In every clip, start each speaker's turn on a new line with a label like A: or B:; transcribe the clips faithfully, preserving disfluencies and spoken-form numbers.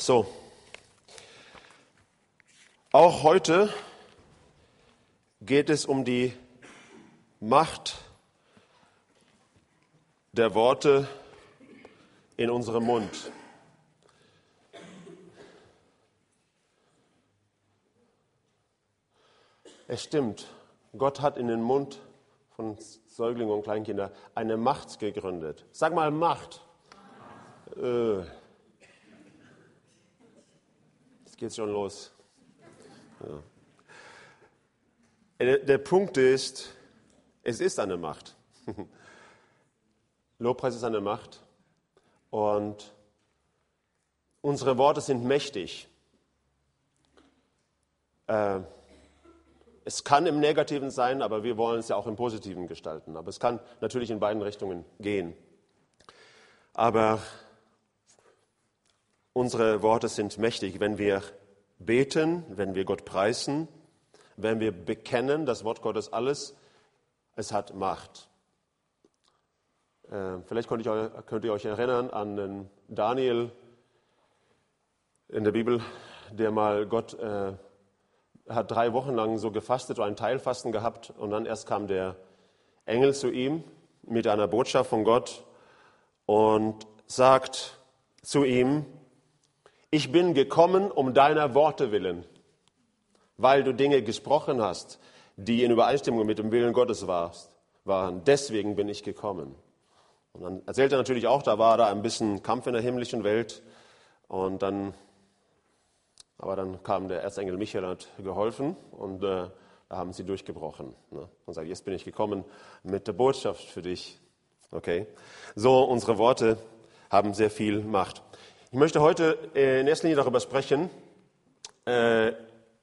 A: So, auch heute geht es um die Macht der Worte in unserem Mund. Es stimmt, Gott hat in den Mund von Säuglingen und Kleinkindern eine Macht gegründet. Sag mal Macht. Äh. Jetzt geht's schon los. Ja. Der, der Punkt ist, es ist eine Macht. Lobpreis ist eine Macht. Und unsere Worte sind mächtig. Äh, es kann im Negativen sein, aber wir wollen es ja auch im Positiven gestalten. Aber es kann natürlich in beiden Richtungen gehen. Aber unsere Worte sind mächtig, wenn wir beten, wenn wir Gott preisen, wenn wir bekennen, das Wort Gottes alles, es hat Macht. Äh, vielleicht könnt, ich, könnt ihr euch erinnern an den Daniel in der Bibel, der mal Gott äh, hat drei Wochen lang so gefastet oder ein Teilfasten gehabt und dann erst kam der Engel zu ihm mit einer Botschaft von Gott und sagt zu ihm: Ich bin gekommen um deiner Worte willen, weil du Dinge gesprochen hast, die in Übereinstimmung mit dem Willen Gottes warst, waren. Deswegen bin ich gekommen. Und dann erzählt er natürlich auch, da war da ein bisschen Kampf in der himmlischen Welt. Und dann, aber dann kam der Erzengel Michael und hat geholfen und äh, da haben sie durchgebrochen. Ne? Und sagt, jetzt bin ich gekommen mit der Botschaft für dich. Okay. So, unsere Worte haben sehr viel Macht. Ich möchte heute in erster Linie darüber sprechen, äh,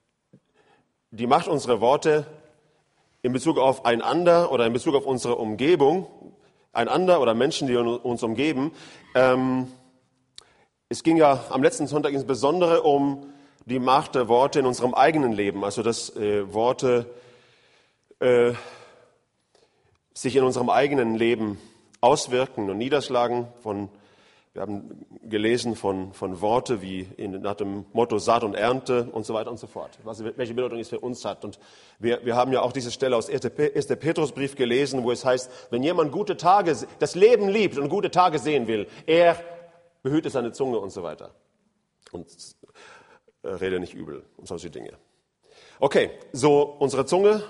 A: die Macht unserer Worte in Bezug auf einander oder in Bezug auf unsere Umgebung, einander oder Menschen, die uns umgeben. Ähm, es ging ja am letzten Sonntag insbesondere um die Macht der Worte in unserem eigenen Leben, also dass äh, Worte äh, sich in unserem eigenen Leben auswirken und niederschlagen. Von, wir haben gelesen von, von Worte wie in, nach dem Motto Saat und Ernte und so weiter und so fort, was, welche Bedeutung es für uns hat. Und wir, wir haben ja auch diese Stelle aus ersten Petrusbrief gelesen, wo es heißt, wenn jemand gute Tage, das Leben liebt und gute Tage sehen will, er behüte seine Zunge und so weiter. Und äh, rede nicht übel und solche Dinge. Okay, so unsere Zunge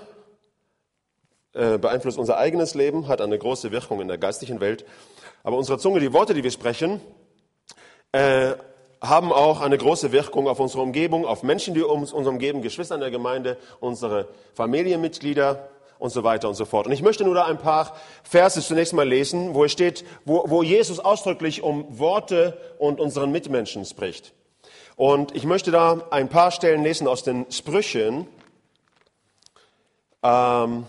A: äh, beeinflusst unser eigenes Leben, hat eine große Wirkung in der geistlichen Welt. Aber unsere Zunge, die Worte, die wir sprechen, äh, haben auch eine große Wirkung auf unsere Umgebung, auf Menschen, die uns, uns umgeben, Geschwister in der Gemeinde, unsere Familienmitglieder und so weiter und so fort. Und ich möchte nur da ein paar Verse zunächst mal lesen, wo es steht, wo, wo Jesus ausdrücklich um Worte und unseren Mitmenschen spricht. Und ich möchte da ein paar Stellen lesen aus den Sprüchen. Ähm,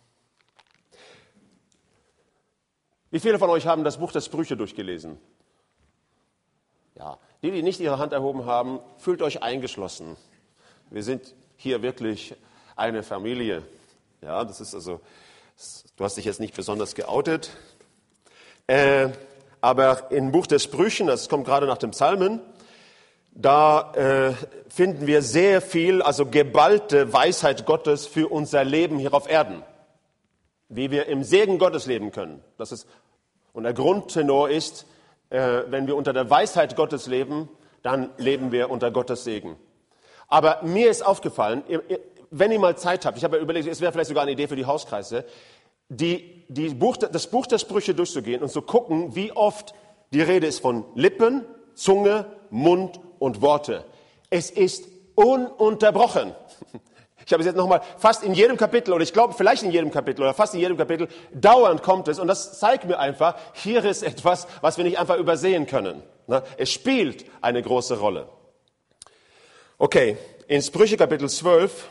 A: Wie viele von euch haben das Buch der Sprüche durchgelesen? Ja, die, die nicht ihre Hand erhoben haben, fühlt euch eingeschlossen. Wir sind hier wirklich eine Familie. Ja, das ist also, du hast dich jetzt nicht besonders geoutet. Äh, aber im Buch der Sprüchen, das kommt gerade nach dem Psalmen, da äh, finden wir sehr viel, also geballte Weisheit Gottes für unser Leben hier auf Erden. Wie wir im Segen Gottes leben können. Das ist, und der Grundtenor ist, äh, wenn wir unter der Weisheit Gottes leben, dann leben wir unter Gottes Segen. Aber mir ist aufgefallen, ihr, ihr, wenn ihr mal Zeit habt, ich habe ja überlegt, es wäre vielleicht sogar eine Idee für die Hauskreise, die, die Buch, das Buch der Sprüche durchzugehen und zu gucken, wie oft die Rede ist von Lippen, Zunge, Mund und Worte. Es ist ununterbrochen. Ich habe es jetzt nochmal fast in jedem Kapitel, oder ich glaube vielleicht in jedem Kapitel, oder fast in jedem Kapitel, dauernd kommt es. Und das zeigt mir einfach, hier ist etwas, was wir nicht einfach übersehen können. Es spielt eine große Rolle. Okay, in Sprüche Kapitel zwölf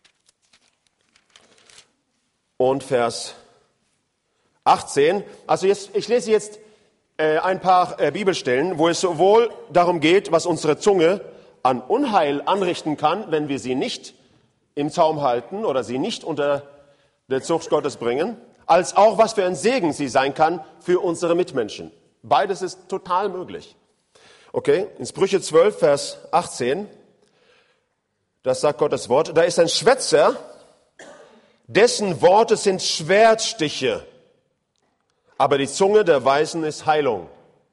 A: und Vers achtzehn. Also jetzt, ich lese jetzt äh, ein paar äh, Bibelstellen, wo es sowohl darum geht, was unsere Zunge an Unheil anrichten kann, wenn wir sie nicht im Zaum halten oder sie nicht unter der Zucht Gottes bringen, als auch was für ein Segen sie sein kann für unsere Mitmenschen. Beides ist total möglich. Okay, in Sprüche zwölf, Vers achtzehn, das sagt Gottes Wort, da ist ein Schwätzer, dessen Worte sind Schwertstiche, aber die Zunge der Weisen ist Heilung.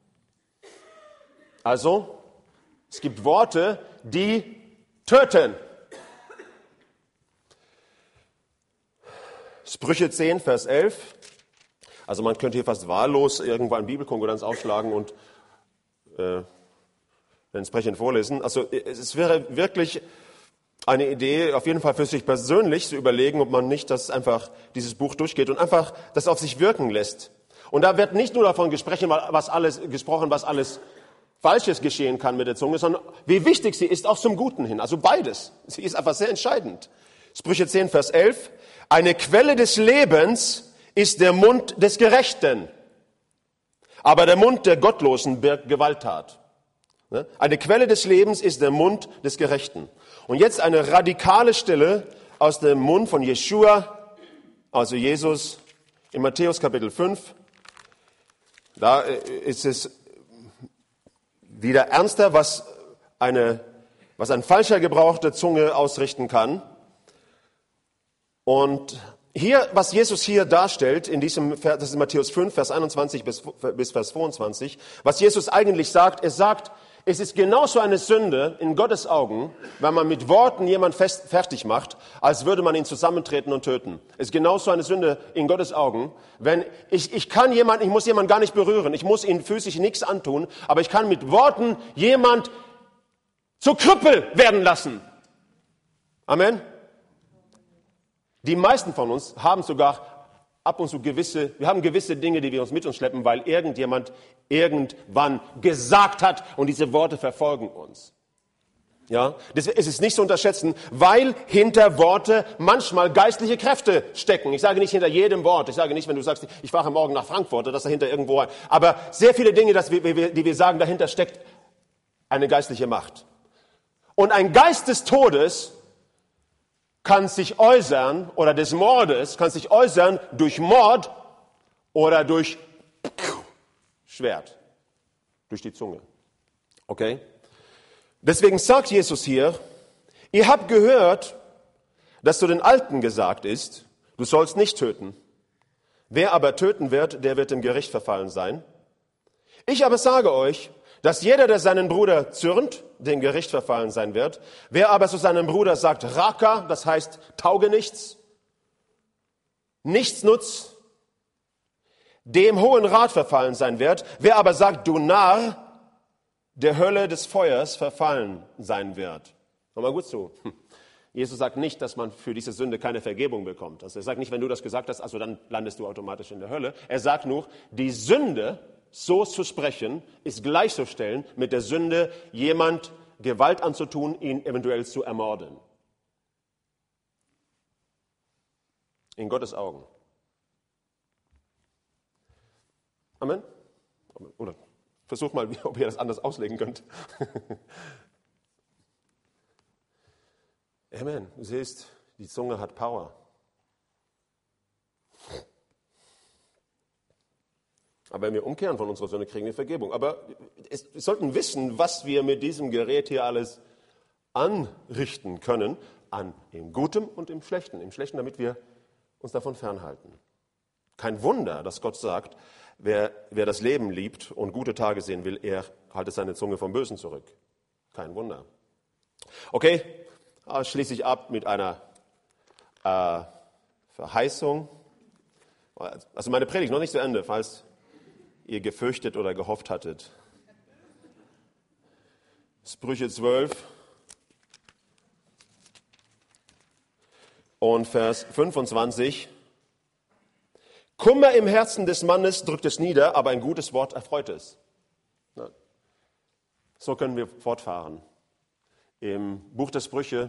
A: Also, es gibt Worte, die töten. Sprüche zehn, Vers elf. Also man könnte hier fast wahllos irgendwo eine Bibelkonkurrenz aufschlagen und äh, entsprechend vorlesen. Also es wäre wirklich eine Idee, auf jeden Fall für sich persönlich zu überlegen, ob man nicht das einfach dieses Buch durchgeht und einfach das auf sich wirken lässt. Und da wird nicht nur davon gesprochen, was alles gesprochen, was alles Falsches geschehen kann mit der Zunge, sondern wie wichtig sie ist, auch zum Guten hin. Also beides. Sie ist einfach sehr entscheidend. Sprüche zehn, Vers elf. Eine Quelle des Lebens ist der Mund des Gerechten, aber der Mund der Gottlosen birgt Gewalttat. Eine Quelle des Lebens ist der Mund des Gerechten. Und jetzt eine radikale Stelle aus dem Mund von Jeschua, also Jesus, in Matthäus Kapitel fünf. Da ist es wieder ernster, was eine, was ein falscher Gebrauch der Zunge ausrichten kann. Und hier, was Jesus hier darstellt, in diesem, das ist Matthäus fünf, Vers einundzwanzig bis, bis Vers zweiundzwanzig, was Jesus eigentlich sagt, er sagt, es ist genauso eine Sünde in Gottes Augen, wenn man mit Worten jemand fest, fertig macht, als würde man ihn zusammentreten und töten. Es ist genauso eine Sünde in Gottes Augen, wenn ich, ich kann jemanden, ich muss jemanden gar nicht berühren, ich muss ihn physisch nichts antun, aber ich kann mit Worten jemand zu Krüppel werden lassen. Amen. Die meisten von uns haben sogar ab und zu gewisse, wir haben gewisse Dinge, die wir uns mit uns schleppen, weil irgendjemand irgendwann gesagt hat und diese Worte verfolgen uns. Ja, das ist es nicht zu unterschätzen, weil hinter Worte manchmal geistliche Kräfte stecken. Ich sage nicht hinter jedem Wort. Ich sage nicht, wenn du sagst, ich fahre morgen nach Frankfurt, dass dahinter irgendwo, aber sehr viele Dinge, dass wir, die wir sagen, dahinter steckt eine geistliche Macht. Und ein Geist des Todes kann sich äußern, oder des Mordes, kann sich äußern durch Mord oder durch Schwert, durch die Zunge. Okay? Deswegen sagt Jesus hier, ihr habt gehört, dass zu den Alten gesagt ist, du sollst nicht töten. Wer aber töten wird, der wird dem Gericht verfallen sein. Ich aber sage euch, dass jeder, der seinen Bruder zürnt, dem Gericht verfallen sein wird. Wer aber zu seinem Bruder sagt, Raka, das heißt Taugenichts, Nichtsnutz, dem Hohen Rat verfallen sein wird. Wer aber sagt, du Narr, der Hölle des Feuers verfallen sein wird. Hör mal gut zu. Jesus sagt nicht, dass man für diese Sünde keine Vergebung bekommt. Also er sagt nicht, wenn du das gesagt hast, also dann landest du automatisch in der Hölle. Er sagt nur, die Sünde, so zu sprechen, ist gleichzustellen mit der Sünde, jemand Gewalt anzutun, ihn eventuell zu ermorden. In Gottes Augen. Amen? Oder versucht mal, ob ihr das anders auslegen könnt. Amen. Du siehst, die Zunge hat Power. Aber wenn wir umkehren von unserer Sünde, kriegen wir Vergebung. Aber es, wir sollten wissen, was wir mit diesem Gerät hier alles anrichten können, an im Guten und im Schlechten. Im Schlechten, damit wir uns davon fernhalten. Kein Wunder, dass Gott sagt, wer, wer das Leben liebt und gute Tage sehen will, er halte seine Zunge vom Bösen zurück. Kein Wunder. Okay, schließe ich ab mit einer äh, Verheißung. Also meine Predigt noch nicht zu Ende, falls ihr gefürchtet oder gehofft hattet. Sprüche zwölf und Vers fünfundzwanzig. Kummer im Herzen des Mannes drückt es nieder, aber ein gutes Wort erfreut es. So können wir fortfahren. Im Buch der Sprüche.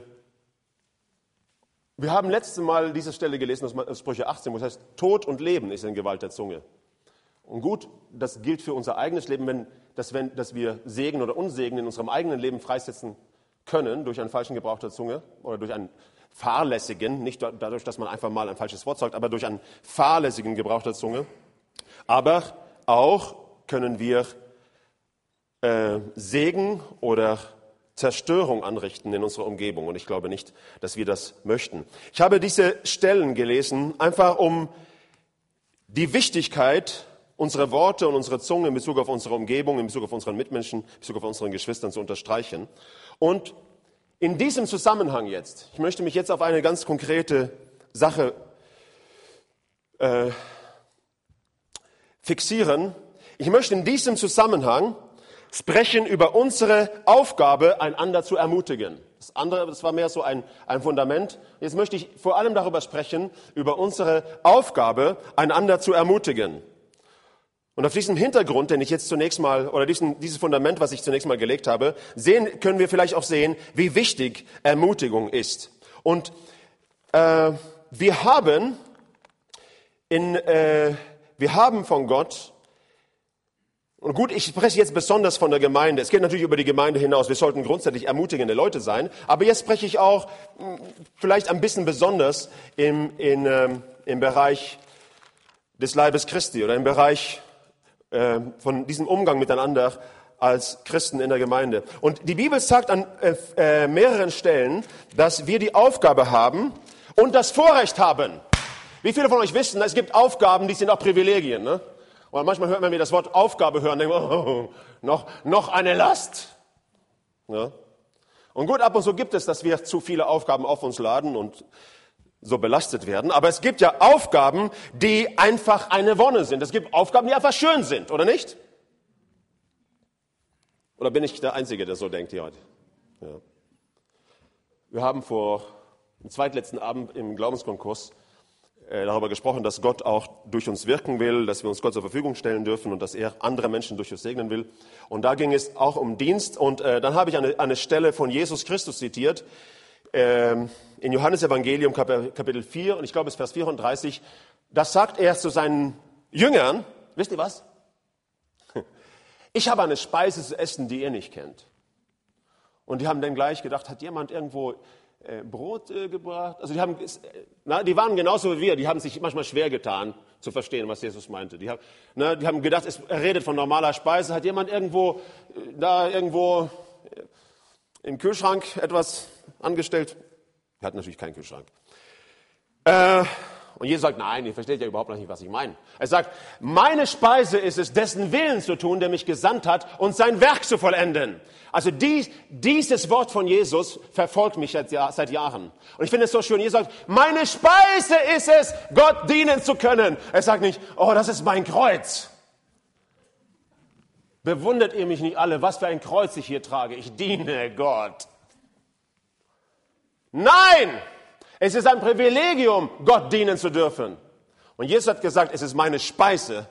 A: Wir haben letztes Mal diese Stelle gelesen aus Sprüche achtzehn, wo es heißt, Tod und Leben ist in Gewalt der Zunge. Und gut, das gilt für unser eigenes Leben, wenn, dass, wenn, dass wir Segen oder Unsegen in unserem eigenen Leben freisetzen können durch einen falschen Gebrauch der Zunge oder durch einen fahrlässigen, nicht dadurch, dass man einfach mal ein falsches Wort sagt, aber durch einen fahrlässigen Gebrauch der Zunge. Aber auch können wir äh, Segen oder Zerstörung anrichten in unserer Umgebung. Und ich glaube nicht, dass wir das möchten. Ich habe diese Stellen gelesen, einfach um die Wichtigkeit unserer Worte und unserer Zunge in Bezug auf unsere Umgebung, in Bezug auf unseren Mitmenschen, in Bezug auf unseren Geschwistern zu unterstreichen. Und in diesem Zusammenhang jetzt, ich möchte mich jetzt auf eine ganz konkrete Sache äh, fixieren. Ich möchte in diesem Zusammenhang sprechen über unsere Aufgabe, einander zu ermutigen. Das andere, das war mehr so ein, ein Fundament. Jetzt möchte ich vor allem darüber sprechen, über unsere Aufgabe, einander zu ermutigen. Und auf diesem Hintergrund, den ich jetzt zunächst mal, oder diesen, dieses Fundament, was ich zunächst mal gelegt habe, sehen, können wir vielleicht auch sehen, wie wichtig Ermutigung ist. Und äh, wir haben in, äh, wir haben von Gott, und gut, ich spreche jetzt besonders von der Gemeinde. Es geht natürlich über die Gemeinde hinaus. Wir sollten grundsätzlich ermutigende Leute sein. Aber jetzt spreche ich auch mh, vielleicht ein bisschen besonders im, in, ähm, im Bereich des Leibes Christi oder im Bereich von diesem Umgang miteinander als Christen in der Gemeinde. Und die Bibel sagt an äh, mehreren Stellen, dass wir die Aufgabe haben und das Vorrecht haben. Wie viele von euch wissen, es gibt Aufgaben, die sind auch Privilegien. Ne? Und manchmal hört man, wenn wir das Wort Aufgabe hören, denkt man, oh, noch, noch eine Last. Ja? Und gut, ab und zu gibt es, dass wir zu viele Aufgaben auf uns laden und so belastet werden. Aber es gibt ja Aufgaben, die einfach eine Wonne sind. Es gibt Aufgaben, die einfach schön sind, oder nicht? Oder bin ich der Einzige, der so denkt hier heute? Ja. Wir haben vor dem zweitletzten Abend im Glaubenskonkurs äh, darüber gesprochen, dass Gott auch durch uns wirken will, dass wir uns Gott zur Verfügung stellen dürfen und dass er andere Menschen durch uns segnen will. Und da ging es auch um Dienst. Und äh, dann habe ich eine, eine Stelle von Jesus Christus zitiert, in Johannes Evangelium Kapitel vier, und ich glaube es ist Vers vierunddreißig, das sagt er zu seinen Jüngern, wisst ihr was? Ich habe eine Speise zu essen, die ihr nicht kennt. Und die haben dann gleich gedacht, hat jemand irgendwo äh, Brot äh, gebracht? Also die haben, na, die waren genauso wie wir, die haben sich manchmal schwer getan zu verstehen, was Jesus meinte. Die haben, na, die haben gedacht, es, er redet von normaler Speise. Hat jemand irgendwo, äh, da irgendwo äh, im Kühlschrank etwas angestellt? Er hat natürlich keinen Kühlschrank. Äh, und Jesus sagt, nein, ihr versteht ja überhaupt nicht, was ich meine. Er sagt, meine Speise ist es, dessen Willen zu tun, der mich gesandt hat, und sein Werk zu vollenden. Also dies, dieses Wort von Jesus verfolgt mich seit, seit Jahren. Und ich finde es so schön, Jesus sagt, meine Speise ist es, Gott dienen zu können. Er sagt nicht, oh, das ist mein Kreuz. Bewundert ihr mich nicht alle, was für ein Kreuz ich hier trage? Ich diene Gott. Nein! Es ist ein Privilegium, Gott dienen zu dürfen. Und Jesus hat gesagt, es ist meine Speise,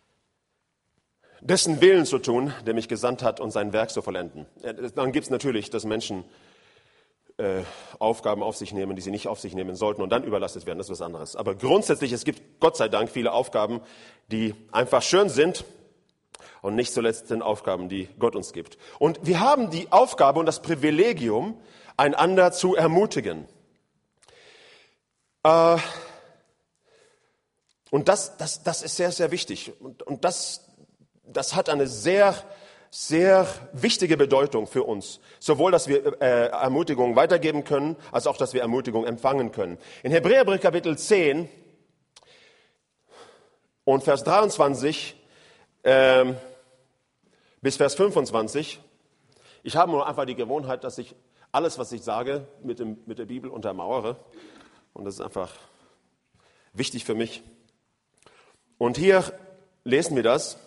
A: dessen Willen zu tun, der mich gesandt hat, und sein Werk zu vollenden. Dann gibt es natürlich, dass Menschen äh, Aufgaben auf sich nehmen, die sie nicht auf sich nehmen sollten und dann überlastet werden. Das ist was anderes. Aber grundsätzlich, es gibt Gott sei Dank viele Aufgaben, die einfach schön sind und nicht zuletzt sind Aufgaben, die Gott uns gibt. Und wir haben die Aufgabe und das Privilegium, einander zu ermutigen. Äh, und das, das, das ist sehr, sehr wichtig. Und, und das, das hat eine sehr, sehr wichtige Bedeutung für uns. Sowohl, dass wir äh, Ermutigung weitergeben können, als auch, dass wir Ermutigung empfangen können. In Hebräerbrief Kapitel zehn und Vers dreiundzwanzig äh, bis Vers fünfundzwanzig, ich habe nur einfach die Gewohnheit, dass ich alles, was ich sage, mit, dem, mit der Bibel untermauere. Und das ist einfach wichtig für mich. Und hier lesen wir das.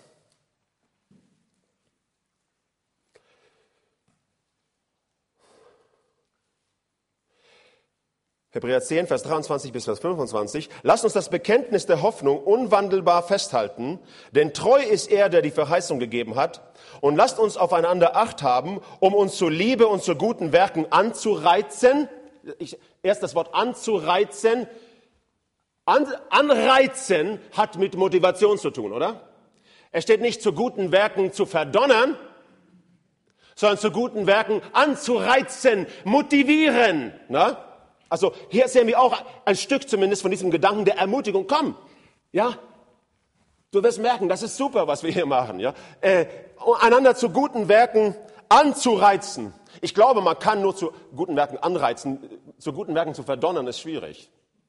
A: Hebräer zehn, Vers dreiundzwanzig bis Vers fünfundzwanzig. Lasst uns das Bekenntnis der Hoffnung unwandelbar festhalten, denn treu ist er, der die Verheißung gegeben hat. Und lasst uns aufeinander Acht haben, um uns zur Liebe und zu guten Werken anzureizen. Ich, erst das Wort anzureizen. An, anreizen hat mit Motivation zu tun, oder? Es steht nicht zu guten Werken zu verdonnern, sondern zu guten Werken anzureizen, motivieren. Ne? Also hier sehen wir auch ein Stück zumindest von diesem Gedanken der Ermutigung. Komm, ja, Du wirst merken, das ist super, was wir hier machen. Ja? Äh, einander zu guten Werken anzureizen. Ich glaube, man kann nur zu guten Werken anreizen. Zu guten Werken zu verdonnern, ist schwierig.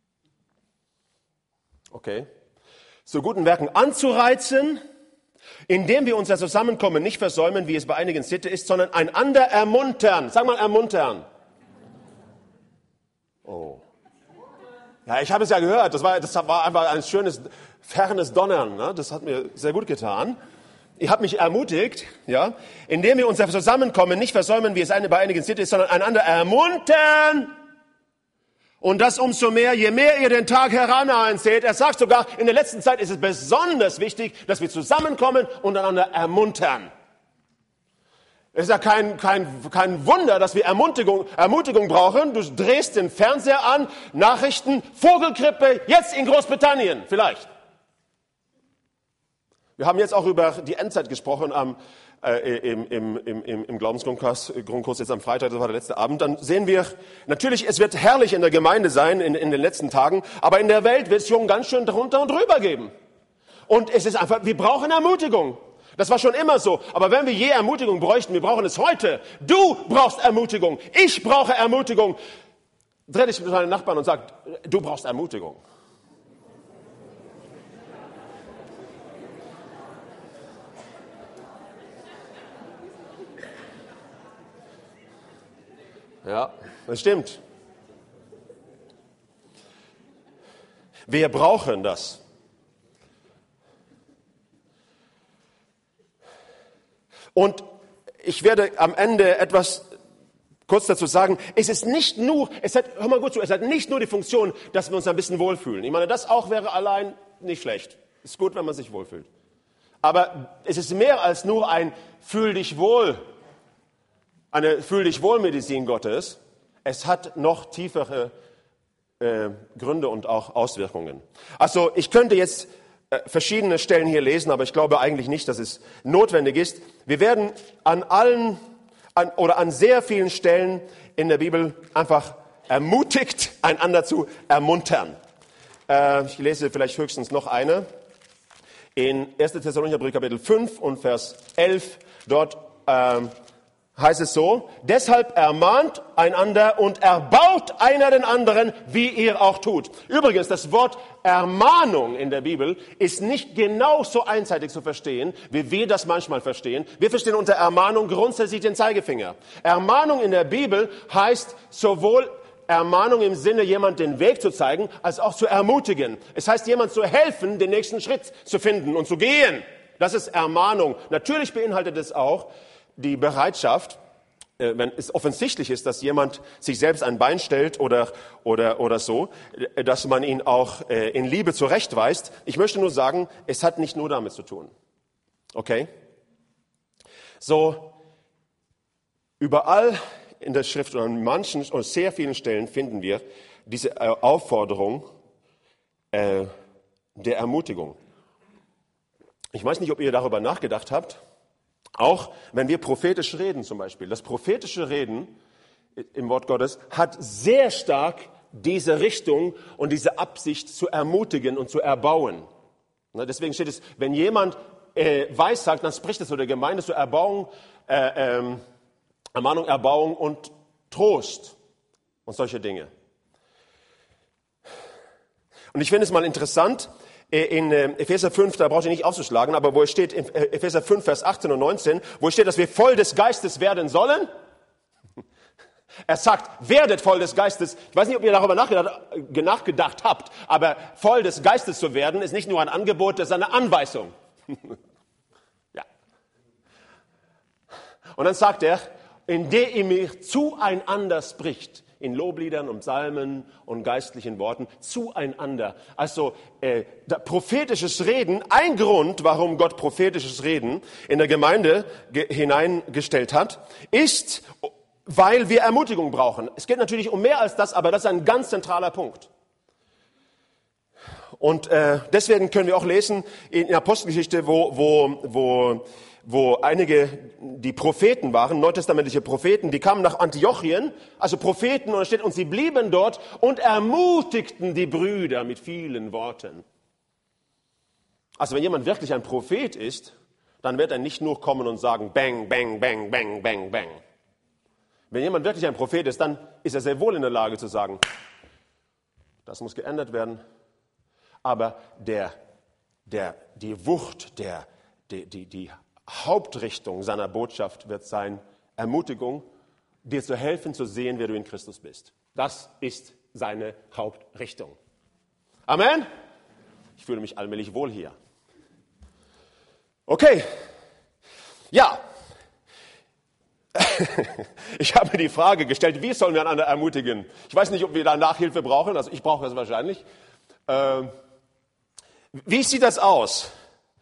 A: Okay. Zu guten Werken anzureizen, indem wir unser Zusammenkommen nicht versäumen, wie es bei einigen Sitte ist, sondern einander ermuntern. Sag mal ermuntern. Oh. Ja, ich habe es ja gehört. Das war, das war einfach ein schönes, fernes Donnern. Ne? Das hat mir sehr gut getan. Ihr habt mich ermutigt, ja, indem wir unser Zusammenkommen nicht versäumen, wie es eine bei einigen Sitte ist, sondern einander ermuntern. Und das umso mehr, je mehr ihr den Tag herannahen seht. Er sagt sogar, in der letzten Zeit ist es besonders wichtig, dass wir zusammenkommen und einander ermuntern. Es ist ja kein, kein, kein Wunder, dass wir Ermutigung, Ermutigung brauchen. Du drehst den Fernseher an, Nachrichten, Vogelgrippe, jetzt in Großbritannien, vielleicht. Wir haben jetzt auch über die Endzeit gesprochen am, äh, im, im, im, im Glaubensgrundkurs Grundkurs jetzt am Freitag, das war der letzte Abend. Dann sehen wir, natürlich, es wird herrlich in der Gemeinde sein in, in den letzten Tagen, aber in der Welt wird es schon ganz schön drunter und drüber geben. Und es ist einfach, wir brauchen Ermutigung. Das war schon immer so. Aber wenn wir je Ermutigung bräuchten, wir brauchen es heute. Du brauchst Ermutigung. Ich brauche Ermutigung. Dreh dich mit deinen Nachbarn und sag, du brauchst Ermutigung. Ja, das stimmt. Wir brauchen das. Und ich werde am Ende etwas kurz dazu sagen. Es ist nicht nur, es hat, hör mal gut zu, es hat nicht nur die Funktion, dass wir uns ein bisschen wohlfühlen. Ich meine, das auch wäre allein nicht schlecht. Ist gut, wenn man sich wohlfühlt. Aber es ist mehr als nur ein Fühl dich wohl. Eine Fühl dich wohl Medizin Gottes. Es hat noch tiefere äh, Gründe und auch Auswirkungen. Also ich könnte jetzt äh, verschiedene Stellen hier lesen, aber ich glaube eigentlich nicht, dass es notwendig ist. Wir werden an allen an, oder an sehr vielen Stellen in der Bibel einfach ermutigt, einander zu ermuntern. Äh, ich lese vielleicht höchstens noch eine. In erster Thessalonicher Brief Kapitel fünf und Vers elf, dort äh, heißt es so, deshalb ermahnt einander und erbaut einer den anderen, wie ihr auch tut. Übrigens, das Wort Ermahnung in der Bibel ist nicht genau so einseitig zu verstehen, wie wir das manchmal verstehen. Wir verstehen unter Ermahnung grundsätzlich den Zeigefinger. Ermahnung in der Bibel heißt sowohl Ermahnung im Sinne, jemand den Weg zu zeigen, als auch zu ermutigen. Es heißt, jemand zu helfen, den nächsten Schritt zu finden und zu gehen. Das ist Ermahnung. Natürlich beinhaltet es auch die Bereitschaft, äh, wenn es offensichtlich ist, dass jemand sich selbst ein Bein stellt oder, oder, oder so, äh, dass man ihn auch äh, in Liebe zurechtweist. Ich möchte nur sagen, es hat nicht nur damit zu tun. Okay? So, überall in der Schrift und an manchen und sehr vielen Stellen finden wir diese äh, Aufforderung äh, der Ermutigung. Ich weiß nicht, ob ihr darüber nachgedacht habt. Auch wenn wir prophetisch reden zum Beispiel. Das prophetische Reden im Wort Gottes hat sehr stark diese Richtung und diese Absicht zu ermutigen und zu erbauen. Deswegen steht es, wenn jemand äh, weissagt, dann spricht es zu der Gemeinde zur Erbauung, äh, ähm, Ermahnung, Erbauung und Trost und solche Dinge. Und ich finde es mal interessant, in Epheser fünf, da braucht ihr nicht aufzuschlagen, aber wo es steht, in Epheser fünf, Vers achtzehn und neunzehn, wo es steht, dass wir voll des Geistes werden sollen. Er sagt, werdet voll des Geistes. Ich weiß nicht, ob ihr darüber nachgedacht, nachgedacht habt, aber voll des Geistes zu werden, ist nicht nur ein Angebot, das ist eine Anweisung. Ja. Und dann sagt er, indem ihr mir zueinander spricht, in Lobliedern und Psalmen und geistlichen Worten, zueinander. Also äh, prophetisches Reden, ein Grund, warum Gott prophetisches Reden in der Gemeinde ge- hineingestellt hat, ist, weil wir Ermutigung brauchen. Es geht natürlich um mehr als das, aber das ist ein ganz zentraler Punkt. Und äh, deswegen können wir auch lesen in der Apostelgeschichte, wo, wo, wo wo einige, die Propheten waren, neutestamentliche Propheten, die kamen nach Antiochien, also Propheten, und da steht, und sie blieben dort und ermutigten die Brüder mit vielen Worten. Also wenn jemand wirklich ein Prophet ist, dann wird er nicht nur kommen und sagen, bang, bang, bang, bang, bang, bang. Wenn jemand wirklich ein Prophet ist, dann ist er sehr wohl in der Lage zu sagen, das muss geändert werden. Aber der, der, die Wucht, der, die, die, die Hauptrichtung seiner Botschaft wird sein, Ermutigung, dir zu helfen, zu sehen, wer du in Christus bist. Das ist seine Hauptrichtung. Amen? Ich fühle mich allmählich wohl hier. Okay. Ja. Ich habe mir die Frage gestellt, wie sollen wir einander ermutigen? Ich weiß nicht, ob wir da Nachhilfe brauchen, also ich brauche das wahrscheinlich. Ähm, wie sieht das aus,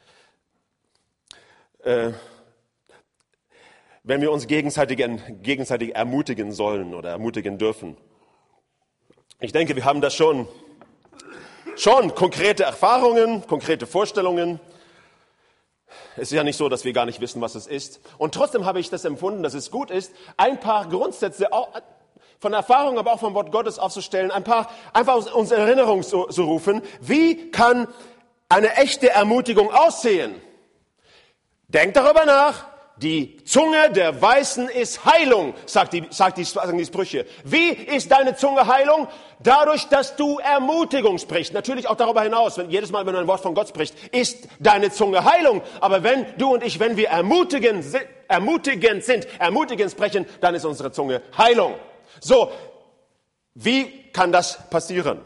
A: äh, wenn wir uns gegenseitig, gegenseitig ermutigen sollen oder ermutigen dürfen? Ich denke, wir haben da schon, schon konkrete Erfahrungen, konkrete Vorstellungen. Es ist ja nicht so, dass wir gar nicht wissen, was es ist. Und trotzdem habe ich das empfunden, dass es gut ist, ein paar Grundsätze auch von Erfahrung, aber auch vom Wort Gottes aufzustellen, ein paar einfach uns in Erinnerung zu, zu rufen. Wie kann eine echte Ermutigung aussehen? Denkt darüber nach. Die Zunge der Weisen ist Heilung, sagt die, sagt die, sagen die Sprüche. Wie ist deine Zunge Heilung? Dadurch, dass du Ermutigung sprichst. Natürlich auch darüber hinaus, wenn jedes Mal, wenn du ein Wort von Gott sprichst, ist deine Zunge Heilung. Aber wenn du und ich, wenn wir ermutigen, ermutigend sind, ermutigend sprechen, dann ist unsere Zunge Heilung. So, wie kann das passieren?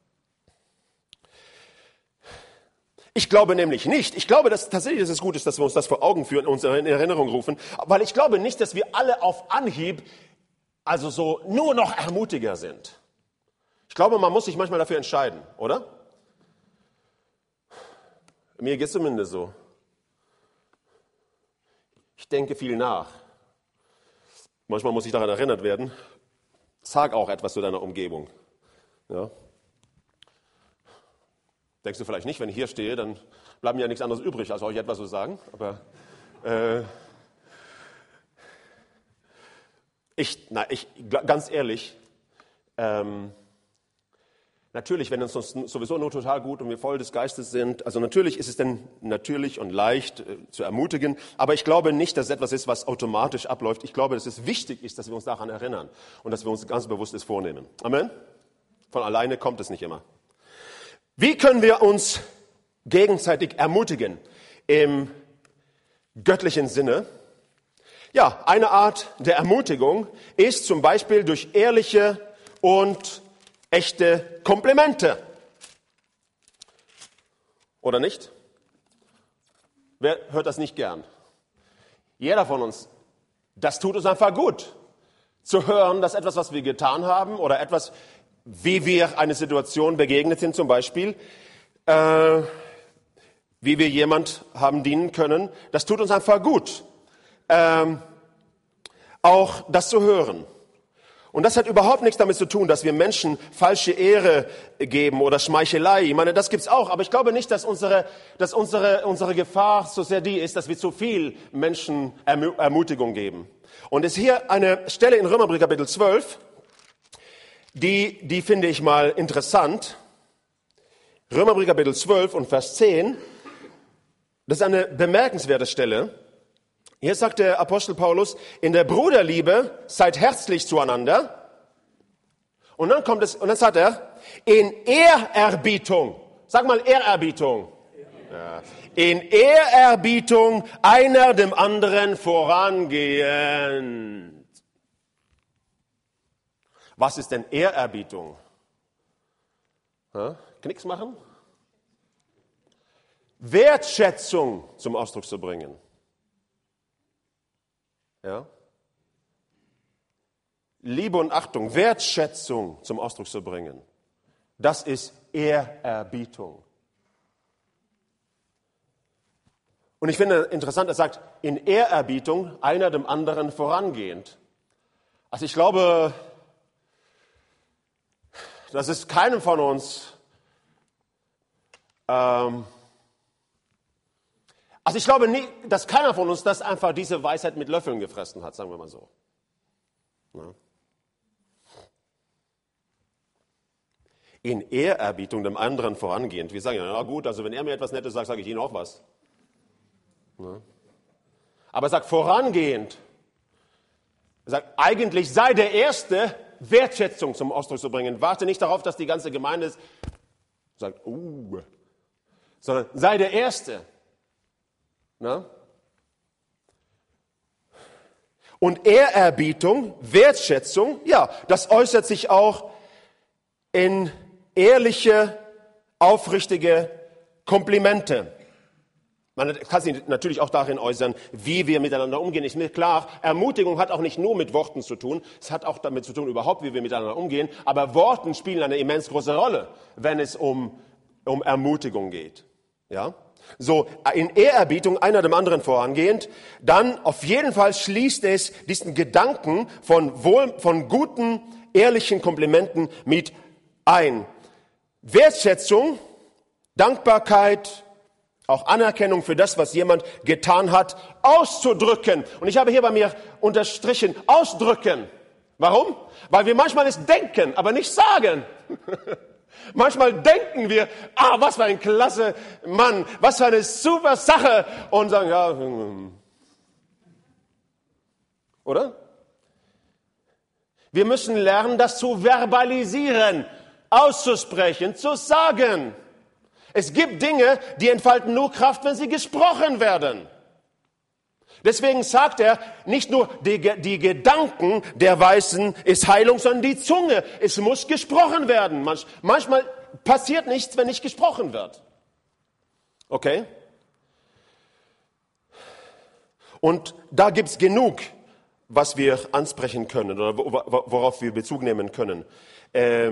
A: Ich glaube nämlich nicht. Ich glaube, dass tatsächlich dass es gut ist, dass wir uns das vor Augen führen und uns in Erinnerung rufen. Weil ich glaube nicht, dass wir alle auf Anhieb, also so nur noch Ermutiger sind. Ich glaube, man muss sich manchmal dafür entscheiden, oder? Mir geht es zumindest so. Ich denke viel nach. Manchmal muss ich daran erinnert werden. Sag auch etwas zu deiner Umgebung. Ja. Denkst du vielleicht nicht, wenn ich hier stehe, dann bleibt mir ja nichts anderes übrig, als euch etwas zu sagen. Aber äh, ich, na, ich, ganz ehrlich, ähm, natürlich, wenn es uns sowieso nur total gut und wir voll des Geistes sind, also natürlich ist es dann natürlich und leicht äh, zu ermutigen, aber ich glaube nicht, dass es etwas ist, was automatisch abläuft. Ich glaube, dass es wichtig ist, dass wir uns daran erinnern und dass wir uns ganz bewusst es vornehmen. Amen? Von alleine kommt es nicht immer. Wie können wir uns gegenseitig ermutigen im göttlichen Sinne? Ja, eine Art der Ermutigung ist zum Beispiel durch ehrliche und echte Komplimente. Oder nicht? Wer hört das nicht gern? Jeder von uns. Das tut uns einfach gut, zu hören, dass etwas, was wir getan haben oder etwas, wie wir eine Situation begegnet sind, zum Beispiel, äh, wie wir jemand haben dienen können, das tut uns einfach gut, ähm, auch das zu hören. Und das hat überhaupt nichts damit zu tun, dass wir Menschen falsche Ehre geben oder Schmeichelei. Ich meine, das gibt's auch, aber ich glaube nicht, dass unsere, dass unsere, unsere Gefahr so sehr die ist, dass wir zu viel Menschen Ermutigung geben. Und es ist hier eine Stelle in Römerbrief Kapitel zwölf, Die, die finde ich mal interessant. Römerbrief Kapitel zwölf und Vers zehn. Das ist eine bemerkenswerte Stelle. Hier sagt der Apostel Paulus, in der Bruderliebe seid herzlich zueinander. Und dann kommt es, und dann sagt er, in Ehrerbietung. Sag mal Ehrerbietung. Ja. In Ehrerbietung einer dem anderen vorangehen. Was ist denn Ehrerbietung? Ja, Knicks machen? Wertschätzung zum Ausdruck zu bringen. Ja? Liebe und Achtung, Wertschätzung zum Ausdruck zu bringen. Das ist Ehrerbietung. Und ich finde interessant, er sagt, in Ehrerbietung einer dem anderen vorangehend. Also ich glaube, das ist keinem von uns, ähm, also ich glaube nicht, dass keiner von uns das einfach diese Weisheit mit Löffeln gefressen hat, sagen wir mal so. Ja. in Ehrerbietung dem anderen vorangehend. Wir sagen ja, na gut, also wenn er mir etwas Nettes sagt, sage ich ihm auch was. Ja. Aber er sagt vorangehend. Er sagt, eigentlich sei der Erste, Wertschätzung zum Ausdruck zu bringen. Warte nicht darauf, dass die ganze Gemeinde sagt, uh, sondern sei der Erste. Na? Und Ehrerbietung, Wertschätzung, ja, das äußert sich auch in ehrliche, aufrichtige Komplimente. Man kann sich natürlich auch darin äußern, wie wir miteinander umgehen. Ist mir klar, Ermutigung hat auch nicht nur mit Worten zu tun, es hat auch damit zu tun, überhaupt, wie wir miteinander umgehen. Aber Worten spielen eine immens große Rolle, wenn es um, um Ermutigung geht. Ja? So, in Ehrerbietung einer dem anderen vorangehend, dann auf jeden Fall schließt es diesen Gedanken von, wohl, von guten, ehrlichen Komplimenten mit ein. Wertschätzung, Dankbarkeit, auch Anerkennung für das, was jemand getan hat, auszudrücken. Und ich habe hier bei mir unterstrichen, ausdrücken. Warum? Weil wir manchmal es denken, aber nicht sagen. Manchmal denken wir, ah, was für ein klasse Mann, was für eine super Sache. Und sagen, ja, oder? Wir müssen lernen, das zu verbalisieren, auszusprechen, zu sagen. Es gibt Dinge, die entfalten nur Kraft, wenn sie gesprochen werden. Deswegen sagt er, nicht nur die, die Gedanken der Weisen ist Heilung, sondern die Zunge. Es muss gesprochen werden. Manch, manchmal passiert nichts, wenn nicht gesprochen wird. Okay? Und da gibt's genug, was wir ansprechen können oder worauf wir Bezug nehmen können. Äh,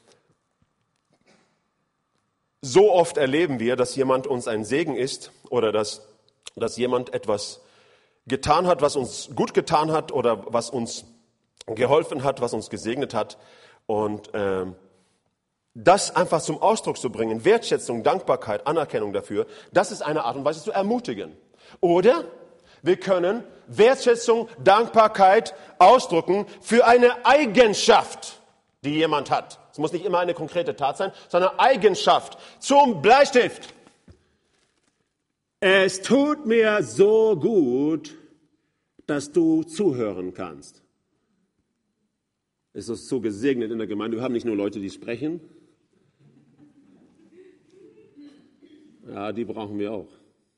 A: So oft erleben wir, dass jemand uns ein Segen ist oder dass, dass jemand etwas getan hat, was uns gut getan hat oder was uns geholfen hat, was uns gesegnet hat. Und ähm, das einfach zum Ausdruck zu bringen, Wertschätzung, Dankbarkeit, Anerkennung dafür, das ist eine Art und Weise zu ermutigen. Oder wir können Wertschätzung, Dankbarkeit ausdrücken für eine Eigenschaft, die jemand hat. Es muss nicht immer eine konkrete Tat sein, sondern Eigenschaft. Zum Bleistift. Es tut mir so gut, dass du zuhören kannst. Es ist so gesegnet in der Gemeinde. Wir haben nicht nur Leute, die sprechen. Ja, die brauchen wir auch.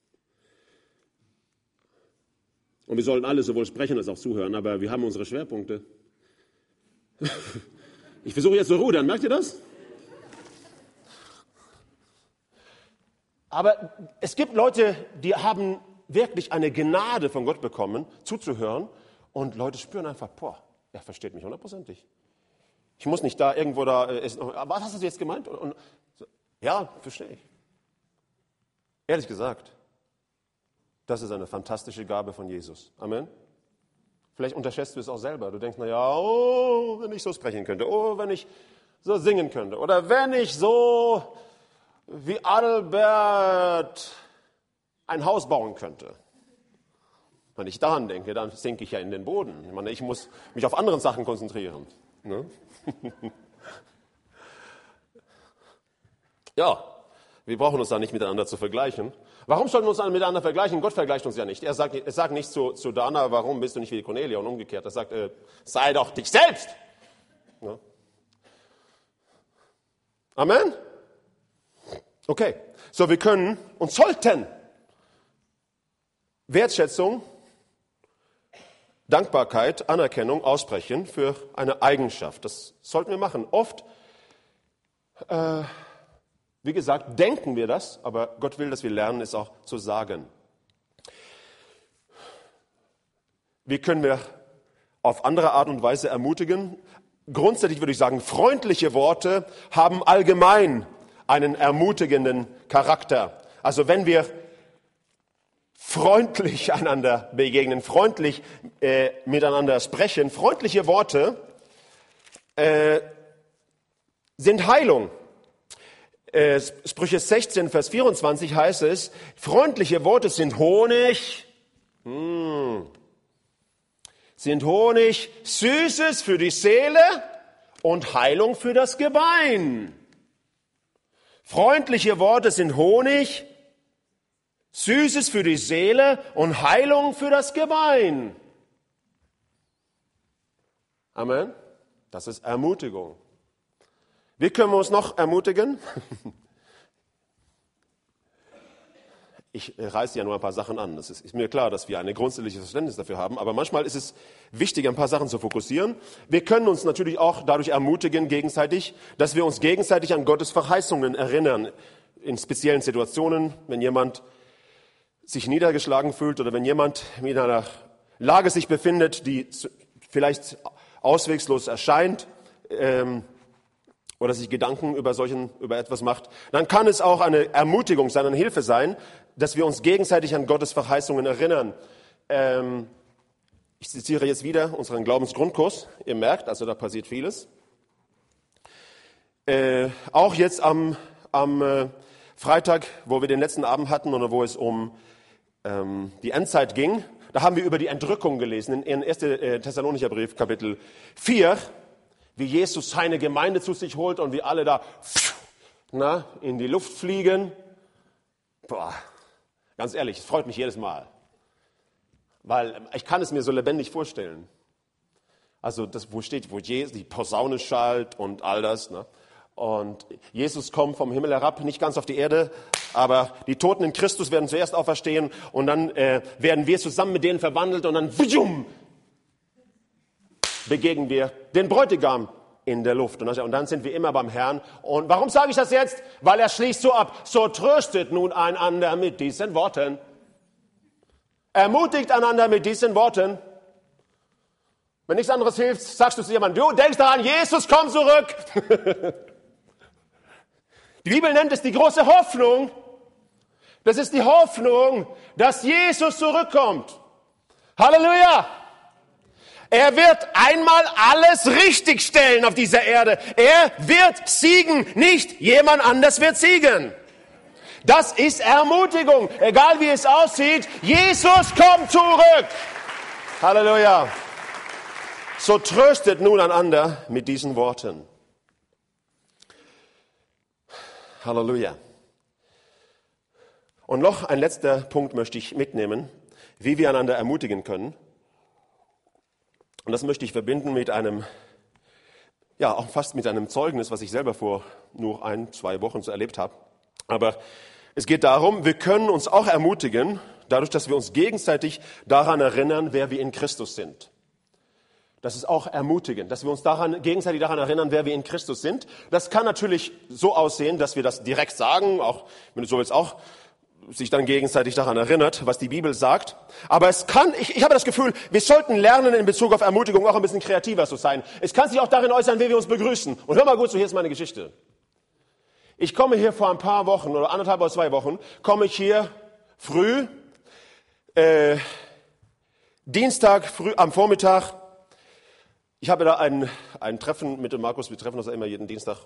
A: Und wir sollten alle sowohl sprechen als auch zuhören, aber wir haben unsere Schwerpunkte. Ich versuche jetzt zu rudern, merkt ihr das? Aber es gibt Leute, die haben wirklich eine Gnade von Gott bekommen, zuzuhören. Und Leute spüren einfach, boah, er versteht mich hundertprozentig. Ich muss nicht da irgendwo da, ist, was hast du jetzt gemeint? Und, und, ja, verstehe ich. Ehrlich gesagt, das ist eine fantastische Gabe von Jesus. Amen. Vielleicht unterschätzt du es auch selber. Du denkst, na ja, oh, wenn ich so sprechen könnte, oh, wenn ich so singen könnte, oder wenn ich so wie Albert ein Haus bauen könnte. Wenn ich daran denke, dann sinke ich ja in den Boden. Ich meine, ich muss mich auf andere Sachen konzentrieren. Ne? Ja, wir brauchen uns da nicht miteinander zu vergleichen. Warum sollten wir uns dann miteinander vergleichen? Gott vergleicht uns ja nicht. Er sagt, er sagt nicht zu, zu Dana, warum bist du nicht wie die Cornelia und umgekehrt. Er sagt, äh, sei doch dich selbst. Ja. Amen? Okay, so wir können und sollten Wertschätzung, Dankbarkeit, Anerkennung aussprechen für eine Eigenschaft. Das sollten wir machen. Oft, äh, wie gesagt, denken wir das, aber Gott will, dass wir lernen, es auch zu sagen. Wie können wir auf andere Art und Weise ermutigen? Grundsätzlich würde ich sagen, freundliche Worte haben allgemein einen ermutigenden Charakter. Also wenn wir freundlich einander begegnen, freundlich äh, miteinander sprechen, freundliche Worte äh, sind Heilung. Äh, Sprüche sechzehn, Vers vierundzwanzig heißt es, freundliche Worte sind Honig, hm, sind Honig, Süßes für die Seele und Heilung für das Gebein. Freundliche Worte sind Honig, Süßes für die Seele und Heilung für das Gebein. Amen. Das ist Ermutigung. Wie können wir uns noch ermutigen? Ich reiße ja nur ein paar Sachen an. Es ist, ist mir klar, dass wir ein grundsätzliches Verständnis dafür haben, aber manchmal ist es wichtig, ein paar Sachen zu fokussieren. Wir können uns natürlich auch dadurch ermutigen gegenseitig, dass wir uns gegenseitig an Gottes Verheißungen erinnern. In speziellen Situationen, wenn jemand sich niedergeschlagen fühlt oder wenn jemand in einer Lage sich befindet, die vielleicht auswegslos erscheint, ähm, oder sich Gedanken über solchen, über etwas macht, dann kann es auch eine Ermutigung sein, eine Hilfe sein, dass wir uns gegenseitig an Gottes Verheißungen erinnern. Ähm, ich zitiere jetzt wieder unseren Glaubensgrundkurs. Ihr merkt, also da passiert vieles. Äh, auch jetzt am, am äh, Freitag, wo wir den letzten Abend hatten oder wo es um ähm, die Endzeit ging, da haben wir über die Entrückung gelesen in, in ersten Thessalonicher Brief, Kapitel vier, wie Jesus seine Gemeinde zu sich holt und wie alle da na, in die Luft fliegen. Boah, ganz ehrlich, es freut mich jedes Mal. Weil ich kann es mir so lebendig vorstellen. Also das, wo steht, wo Jesus, die Posaune schallt und all das. Ne? Und Jesus kommt vom Himmel herab, nicht ganz auf die Erde, aber die Toten in Christus werden zuerst auferstehen und dann äh, werden wir zusammen mit denen verwandelt und dann vujum, begegnen wir den Bräutigam in der Luft. Und dann sind wir immer beim Herrn. Und warum sage ich das jetzt? Weil er schließt so ab. So tröstet nun einander mit diesen Worten. Ermutigt einander mit diesen Worten. Wenn nichts anderes hilft, sagst du zu jemandem, du denkst daran, Jesus kommt zurück. Die Bibel nennt es die große Hoffnung. Das ist die Hoffnung, dass Jesus zurückkommt. Halleluja! Er wird einmal alles richtigstellen auf dieser Erde. Er wird siegen, nicht jemand anders wird siegen. Das ist Ermutigung, egal wie es aussieht. Jesus kommt zurück. Halleluja. So tröstet nun einander mit diesen Worten. Halleluja. Und noch ein letzter Punkt möchte ich mitnehmen, wie wir einander ermutigen können. Und das möchte ich verbinden mit einem, ja, auch fast mit einem Zeugnis, was ich selber vor nur ein, zwei Wochen so erlebt habe. Aber es geht darum, wir können uns auch ermutigen, dadurch, dass wir uns gegenseitig daran erinnern, wer wir in Christus sind. Das ist auch ermutigend, dass wir uns daran, gegenseitig daran erinnern, wer wir in Christus sind. Das kann natürlich so aussehen, dass wir das direkt sagen, auch wenn du so willst, auch sich dann gegenseitig daran erinnert, was die Bibel sagt. Aber es kann, ich, ich habe das Gefühl, wir sollten lernen, in Bezug auf Ermutigung auch ein bisschen kreativer zu sein. Es kann sich auch darin äußern, wie wir uns begrüßen. Und hör mal gut zu, hier ist meine Geschichte. Ich komme hier vor ein paar Wochen oder anderthalb oder zwei Wochen, komme ich hier früh, äh, Dienstag früh am Vormittag. Ich habe da ein, ein Treffen mit dem Markus, wir treffen uns ja immer jeden Dienstag.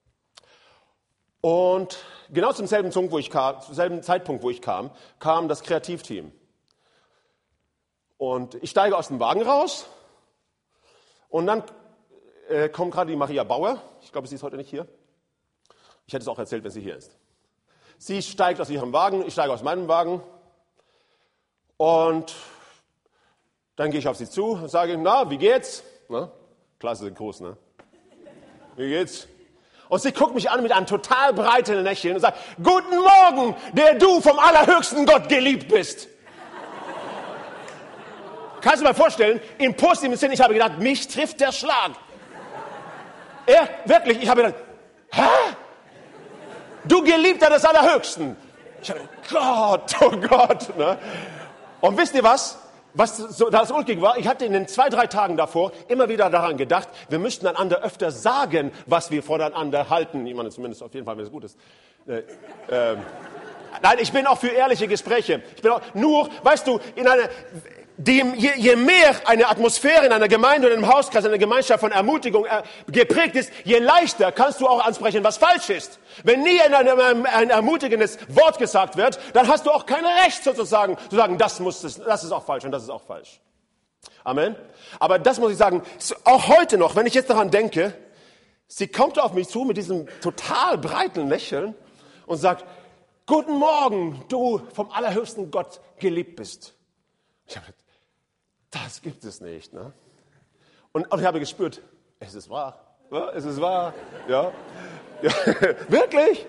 A: Und genau zum selben Zeitpunkt, wo ich kam, zum selben Zeitpunkt, wo ich kam, kam das Kreativteam. Und ich steige aus dem Wagen raus und dann äh, kommt gerade die Maria Bauer. Ich glaube, sie ist heute nicht hier. Ich hätte es auch erzählt, wenn sie hier ist. Sie steigt aus ihrem Wagen, ich steige aus meinem Wagen und dann gehe ich auf sie zu und sage, na, wie geht's? Na, klar, sie sind groß, ne? Wie geht's? Und sie guckt mich an mit einem total breiten Lächeln und sagt, guten Morgen, der du vom allerhöchsten Gott geliebt bist. Kannst du dir mal vorstellen, im positiven Sinn, ich habe gedacht, mich trifft der Schlag. Er, wirklich, ich habe gedacht, hä? Du Geliebter des Allerhöchsten. Ich habe gedacht, Gott, oh Gott. Ne? Und wisst ihr was? Was so, das ulkig war, ich hatte in den zwei, drei Tagen davor immer wieder daran gedacht, wir müssten einander öfter sagen, was wir voneinander halten. Ich meine, zumindest auf jeden Fall, wenn es gut ist. Äh, äh, nein, ich bin auch für ehrliche Gespräche. Ich bin auch, nur, weißt du, in einer, dem, je, je mehr eine Atmosphäre in einer Gemeinde oder in einem Hauskreis, in einer Gemeinschaft von Ermutigung äh, geprägt ist, je leichter kannst du auch ansprechen, was falsch ist. Wenn nie ein, ein, ein ermutigendes Wort gesagt wird, dann hast du auch kein Recht sozusagen zu sagen, das, muss, das ist auch falsch und das ist auch falsch. Amen. Aber das muss ich sagen, auch heute noch, wenn ich jetzt daran denke, sie kommt auf mich zu mit diesem total breiten Lächeln und sagt, guten Morgen, du vom allerhöchsten Gott geliebt bist. Ich habe gedacht, das gibt es nicht. Ne? Und, und ich habe gespürt, es ist wahr. Ja, es ist wahr. Ja. Ja. Wirklich?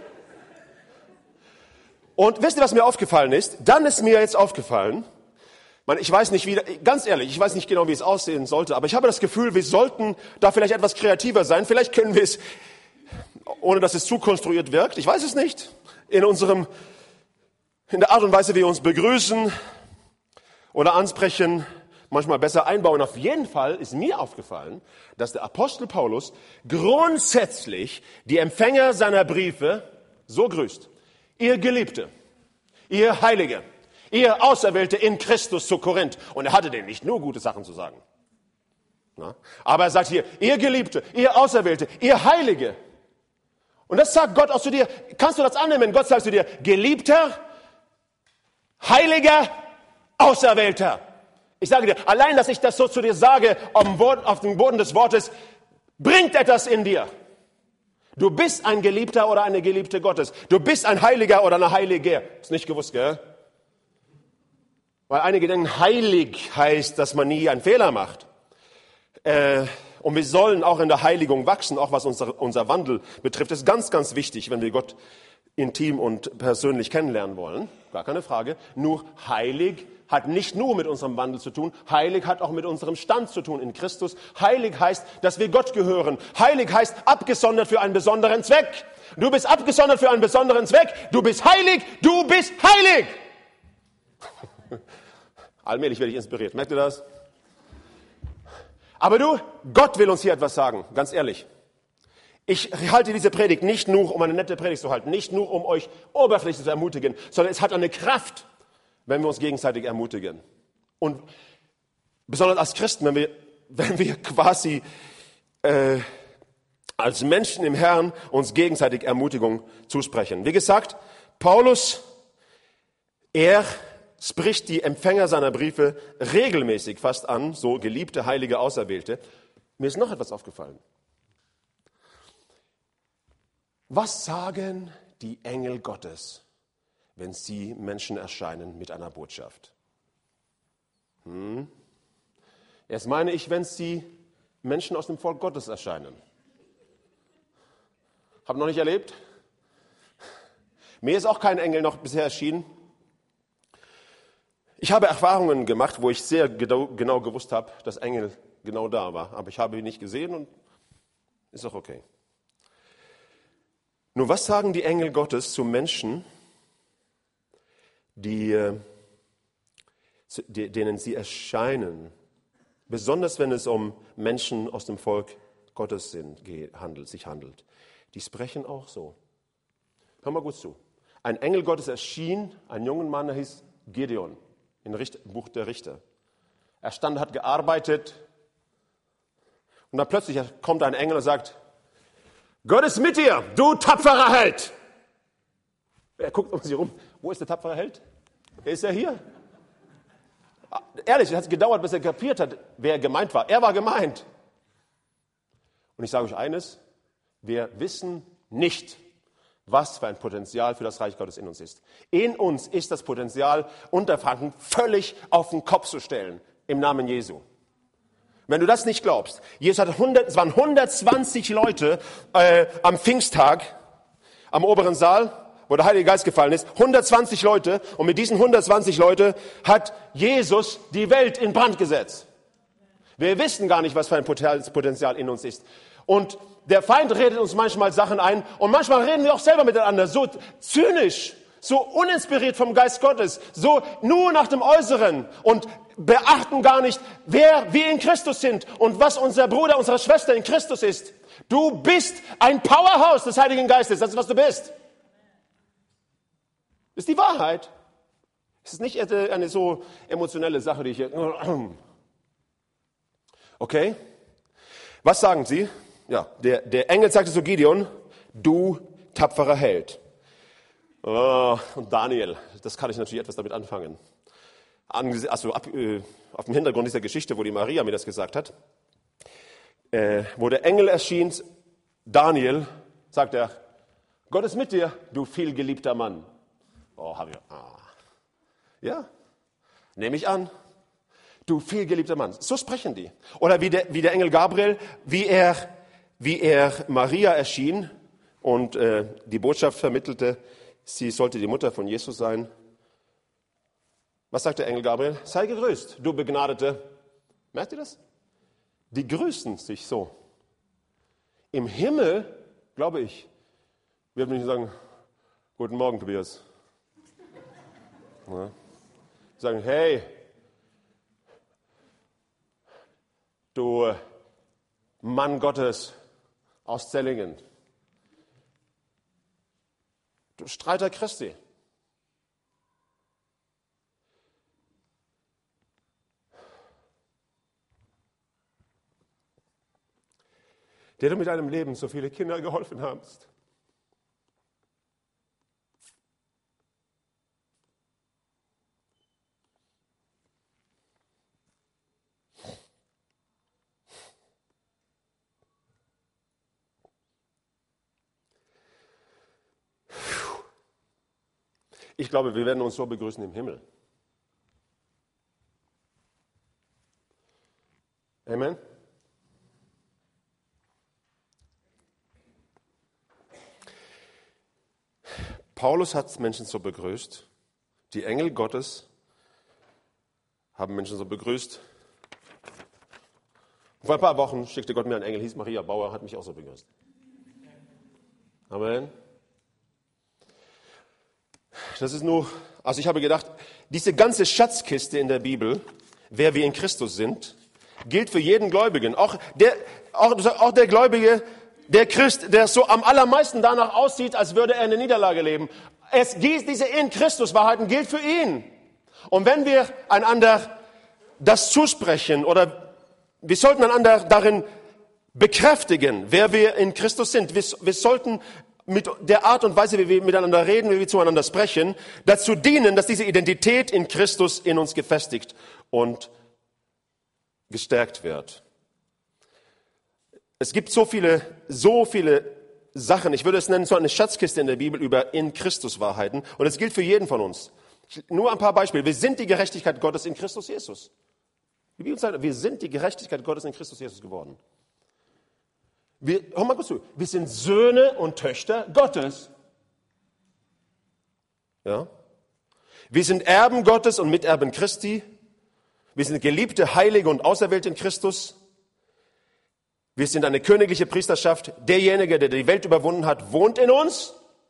A: Und wisst ihr, was mir aufgefallen ist? Dann ist mir jetzt aufgefallen, ich weiß nicht, wie, ganz ehrlich, ich weiß nicht genau, wie es aussehen sollte, aber ich habe das Gefühl, wir sollten da vielleicht etwas kreativer sein. Vielleicht können wir es, ohne dass es zu konstruiert wirkt, ich weiß es nicht, in unserem, in der Art und Weise, wie wir uns begrüßen oder ansprechen, manchmal besser einbauen. Auf jeden Fall ist mir aufgefallen, dass der Apostel Paulus grundsätzlich die Empfänger seiner Briefe so grüßt. Ihr Geliebte, ihr Heilige, ihr Auserwählte in Christus zu Korinth. Und er hatte denen nicht nur gute Sachen zu sagen. Na? Aber er sagt hier, ihr Geliebte, ihr Auserwählte, ihr Heilige. Und das sagt Gott auch zu dir. Kannst du das annehmen? Gott sagt zu dir, Geliebter, Heiliger, Auserwählter. Ich sage dir, allein, dass ich das so zu dir sage, auf dem Boden des Wortes, bringt etwas in dir. Du bist ein Geliebter oder eine Geliebte Gottes. Du bist ein Heiliger oder eine Heilige. Ist nicht gewusst, gell? Weil einige denken, heilig heißt, dass man nie einen Fehler macht. Äh, und wir sollen auch in der Heiligung wachsen, auch was unser, unser Wandel betrifft. Das ist ganz, ganz wichtig, wenn wir Gott intim und persönlich kennenlernen wollen. Gar keine Frage. Nur heilig hat nicht nur mit unserem Wandel zu tun. Heilig hat auch mit unserem Stand zu tun in Christus. Heilig heißt, dass wir Gott gehören. Heilig heißt abgesondert für einen besonderen Zweck. Du bist abgesondert für einen besonderen Zweck. Du bist heilig. Du bist heilig. Allmählich werde ich inspiriert. Merkt ihr das? Aber du, Gott will uns hier etwas sagen. Ganz ehrlich. Ich halte diese Predigt nicht nur, um eine nette Predigt zu halten, nicht nur, um euch oberflächlich zu ermutigen, sondern es hat eine Kraft, wenn wir uns gegenseitig ermutigen. Und besonders als Christen, wenn wir, wenn wir quasi äh, als Menschen im Herrn uns gegenseitig Ermutigung zusprechen. Wie gesagt, Paulus, er spricht die Empfänger seiner Briefe regelmäßig fast an, so geliebte, heilige, Auserwählte. Mir ist noch etwas aufgefallen. Was sagen die Engel Gottes, wenn sie Menschen erscheinen mit einer Botschaft? Hm? Erst meine ich, wenn sie Menschen aus dem Volk Gottes erscheinen. Hab noch nicht erlebt. Mir ist auch kein Engel noch bisher erschienen. Ich habe Erfahrungen gemacht, wo ich sehr genau, genau gewusst habe, dass Engel genau da war. Aber ich habe ihn nicht gesehen und ist auch okay. Nur was sagen die Engel Gottes zu Menschen, die, denen sie erscheinen? Besonders wenn es um Menschen aus dem Volk Gottes sind, handelt, sich handelt. Die sprechen auch so. Hör mal gut zu. Ein Engel Gottes erschien, ein junger Mann, der hieß Gideon, im Buch der Richter. Er stand, hat gearbeitet und dann plötzlich kommt ein Engel und sagt, Gott ist mit dir, du tapferer Held. Er guckt um sich rum. Wo ist der tapfere Held? Ist er hier? Ehrlich, es hat gedauert, bis er kapiert hat, wer gemeint war. Er war gemeint. Und ich sage euch eines, wir wissen nicht, was für ein Potenzial für das Reich Gottes in uns ist. In uns ist das Potenzial, Unterfangen völlig auf den Kopf zu stellen, im Namen Jesu. Wenn du das nicht glaubst, Jesus hat hundert, es waren hundertzwanzig Leute äh, am Pfingsttag, am oberen Saal, wo der Heilige Geist gefallen ist, hundertzwanzig Leute, und mit diesen hundertzwanzig Leute hat Jesus die Welt in Brand gesetzt. Wir wissen gar nicht, was für ein Potenzial in uns ist. Und der Feind redet uns manchmal Sachen ein, und manchmal reden wir auch selber miteinander, so zynisch, so uninspiriert vom Geist Gottes, so nur nach dem Äußeren und beachten gar nicht, wer wir in Christus sind und was unser Bruder, unsere Schwester in Christus ist. Du bist ein Powerhouse des Heiligen Geistes, das ist, was du bist. Das ist die Wahrheit. Es ist nicht eine so emotionelle Sache, die ich hier... Okay? Was sagen sie? Ja, der, der Engel sagte zu Gideon, du tapferer Held. Oh, und Daniel, das kann ich natürlich etwas damit anfangen. Also ab, äh, auf dem Hintergrund dieser Geschichte, wo die Maria mir das gesagt hat, äh, wo der Engel erschien, Daniel, sagt er, Gott ist mit dir, du vielgeliebter Mann. Oh, hab ich. Ah. Ja, nehme ich an. Du vielgeliebter Mann. So sprechen die. Oder wie der, wie der Engel Gabriel, wie er, wie er Maria erschien und äh, die Botschaft vermittelte, sie sollte die Mutter von Jesus sein. Was sagt der Engel Gabriel? Sei gegrüßt, du Begnadete. Merkt ihr das? Die grüßen sich so. Im Himmel, glaube ich, wird man nicht sagen, guten Morgen, Tobias. Ja. Sagen, hey, du Mann Gottes aus Zellingen, du Streiter Christi. Der du mit deinem Leben so viele Kinder geholfen hast. Ich glaube, wir werden uns so begrüßen im Himmel. Amen. Paulus hat Menschen so begrüßt. Die Engel Gottes haben Menschen so begrüßt. Vor ein paar Wochen schickte Gott mir einen Engel, hieß Maria Bauer, hat mich auch so begrüßt. Amen. Das ist nur, also ich habe gedacht, diese ganze Schatzkiste in der Bibel, wer wir in Christus sind, gilt für jeden Gläubigen. Auch der, auch, auch der Gläubige, der Christ, der so am allermeisten danach aussieht, als würde er in der Niederlage leben. Es gilt, diese in Christus-Wahrheiten gilt für ihn. Und wenn wir einander das zusprechen oder wir sollten einander darin bekräftigen, wer wir in Christus sind. Wir, wir sollten mit der Art und Weise, wie wir miteinander reden, wie wir zueinander sprechen, dazu dienen, dass diese Identität in Christus in uns gefestigt und gestärkt wird. Es gibt so viele, so viele Sachen, ich würde es nennen, so eine Schatzkiste in der Bibel über in Christus Wahrheiten. Und es gilt für jeden von uns. Nur ein paar Beispiele. Wir sind die Gerechtigkeit Gottes in Christus Jesus. Die Bibel sagt, wir sind die Gerechtigkeit Gottes in Christus Jesus geworden. Wir, hör mal kurz zu, wir sind Söhne und Töchter Gottes. Ja? Wir sind Erben Gottes und Miterben Christi. Wir sind geliebte, Heilige und Auserwählte in Christus. Wir sind eine königliche Priesterschaft. Derjenige, der die Welt überwunden hat, wohnt in uns.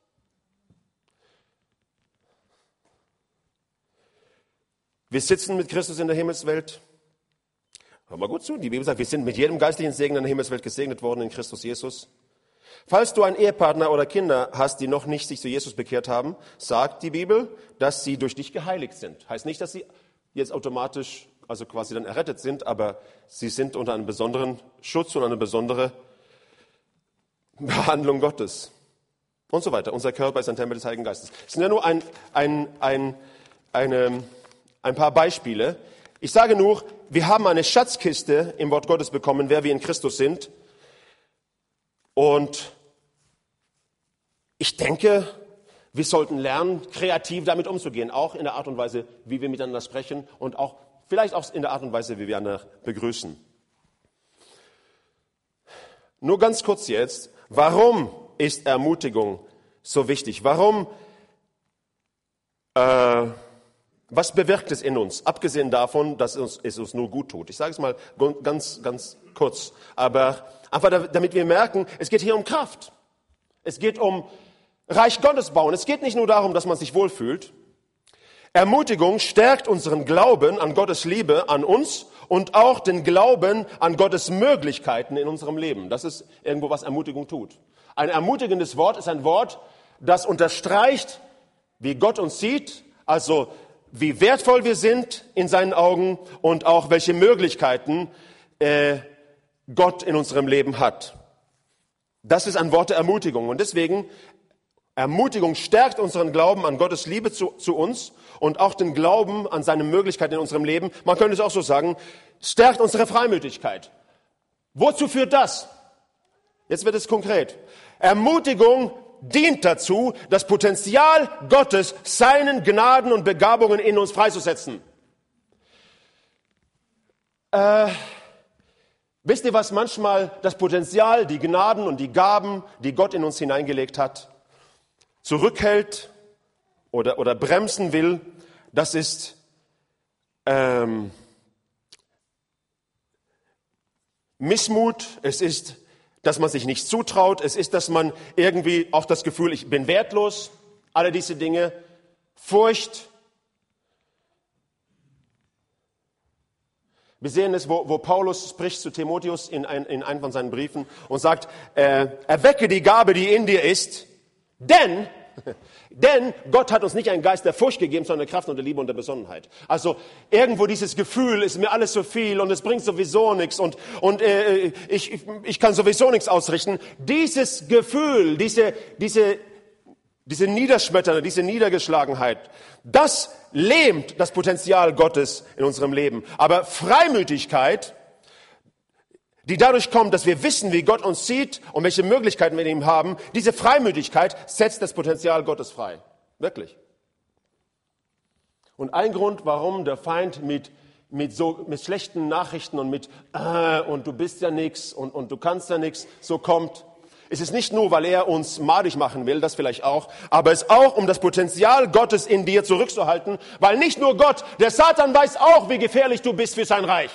A: Wir sitzen mit Christus in der Himmelswelt. Hör mal gut zu, die Bibel sagt, wir sind mit jedem geistlichen Segen in der Himmelswelt gesegnet worden in Christus Jesus. Falls du einen Ehepartner oder Kinder hast, die noch nicht sich zu Jesus bekehrt haben, sagt die Bibel, dass sie durch dich geheiligt sind. Heißt nicht, dass sie jetzt automatisch, also quasi dann errettet sind, aber sie sind unter einem besonderen Schutz und eine besondere Behandlung Gottes. Und so weiter. Unser Körper ist ein Tempel des Heiligen Geistes. Es sind ja nur ein, ein, ein, eine, ein paar Beispiele. Ich sage nur, wir haben eine Schatzkiste im Wort Gottes bekommen, wer wir in Christus sind. Und ich denke, wir sollten lernen, kreativ damit umzugehen, auch in der Art und Weise, wie wir miteinander sprechen und auch vielleicht auch in der Art und Weise, wie wir einander begrüßen. Nur ganz kurz jetzt, warum ist Ermutigung so wichtig? Warum, äh, was bewirkt es in uns? Abgesehen davon, dass es uns, es uns nur gut tut. Ich sage es mal ganz, ganz kurz, aber einfach damit wir merken, es geht hier um Kraft. Es geht um Reich Gottes bauen. Es geht nicht nur darum, dass man sich wohlfühlt. Ermutigung stärkt unseren Glauben an Gottes Liebe an uns und auch den Glauben an Gottes Möglichkeiten in unserem Leben. Das ist irgendwo, was Ermutigung tut. Ein ermutigendes Wort ist ein Wort, das unterstreicht, wie Gott uns sieht, also wie wertvoll wir sind in seinen Augen und auch welche Möglichkeiten äh, Gott in unserem Leben hat. Das ist ein Wort der Ermutigung. Und deswegen, Ermutigung stärkt unseren Glauben an Gottes Liebe zu, zu uns und auch den Glauben an seine Möglichkeiten in unserem Leben. Man könnte es auch so sagen, stärkt unsere Freimütigkeit. Wozu führt das? Jetzt wird es konkret. Ermutigung dient dazu, das Potenzial Gottes, seinen Gnaden und Begabungen in uns freizusetzen. Äh, wisst ihr, was manchmal das Potenzial, die Gnaden und die Gaben, die Gott in uns hineingelegt hat, zurückhält oder, oder bremsen will? Das ist ähm, Missmut, es ist, dass man sich nicht zutraut, es ist, dass man irgendwie auch das Gefühl, ich bin wertlos, alle diese Dinge, Furcht. Wir sehen es, wo, wo Paulus spricht zu Timotheus in, ein, in einem von seinen Briefen und sagt, äh, erwecke die Gabe, die in dir ist, denn... Denn Gott hat uns nicht einen Geist der Furcht gegeben, sondern der Kraft und der Liebe und der Besonnenheit. Also irgendwo dieses Gefühl, ist mir alles so viel und es bringt sowieso nichts und, und äh, ich, ich kann sowieso nichts ausrichten. Dieses Gefühl, diese, diese, diese Niederschmetternde, diese Niedergeschlagenheit, das lähmt das Potenzial Gottes in unserem Leben. Aber Freimütigkeit, die dadurch kommt, dass wir wissen, wie Gott uns sieht und welche Möglichkeiten wir in ihm haben, diese Freimütigkeit setzt das Potenzial Gottes frei. Wirklich. Und ein Grund, warum der Feind mit, mit, so, mit schlechten Nachrichten und mit äh, und du bist ja nix und, und du kannst ja nix so kommt, ist es nicht nur, weil er uns madig machen will, das vielleicht auch, aber es ist auch, um das Potenzial Gottes in dir zurückzuhalten, weil nicht nur Gott, der Satan weiß auch, wie gefährlich du bist für sein Reich.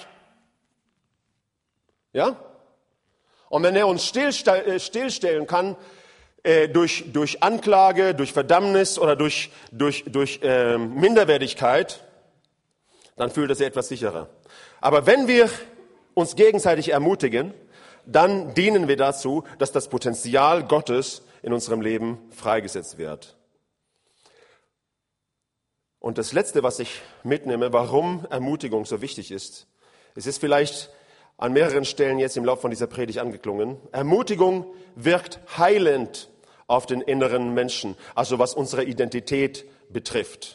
A: Ja? Und wenn er uns stillstellen kann, äh, durch, durch Anklage, durch Verdammnis oder durch, durch, durch äh, Minderwertigkeit, dann fühlt er sich etwas sicherer. Aber wenn wir uns gegenseitig ermutigen, dann dienen wir dazu, dass das Potenzial Gottes in unserem Leben freigesetzt wird. Und das Letzte, was ich mitnehme, warum Ermutigung so wichtig ist, es ist vielleicht an mehreren Stellen jetzt im Laufe von dieser Predigt angeklungen. Ermutigung wirkt heilend auf den inneren Menschen, also was unsere Identität betrifft.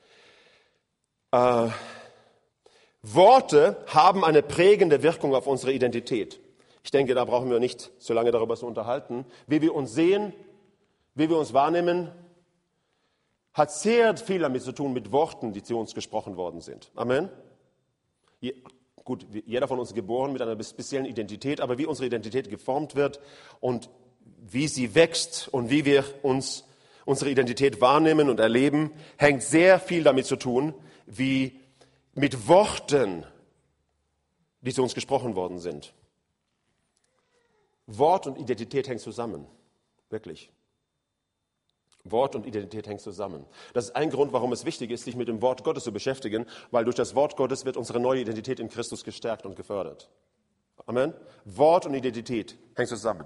A: Äh, Worte haben eine prägende Wirkung auf unsere Identität. Ich denke, da brauchen wir nicht so lange darüber zu unterhalten. Wie wir uns sehen, wie wir uns wahrnehmen, hat sehr viel damit zu tun mit Worten, die zu uns gesprochen worden sind. Amen. Je, gut, jeder von uns ist geboren mit einer speziellen Identität, aber wie unsere Identität geformt wird und wie sie wächst und wie wir uns unsere Identität wahrnehmen und erleben, hängt sehr viel damit zu tun, wie mit Worten, die zu uns gesprochen worden sind. Wort und Identität hängt zusammen, wirklich. Wort und Identität hängt zusammen. Das ist ein Grund, warum es wichtig ist, sich mit dem Wort Gottes zu beschäftigen, weil durch das Wort Gottes wird unsere neue Identität in Christus gestärkt und gefördert. Amen. Wort und Identität hängt zusammen.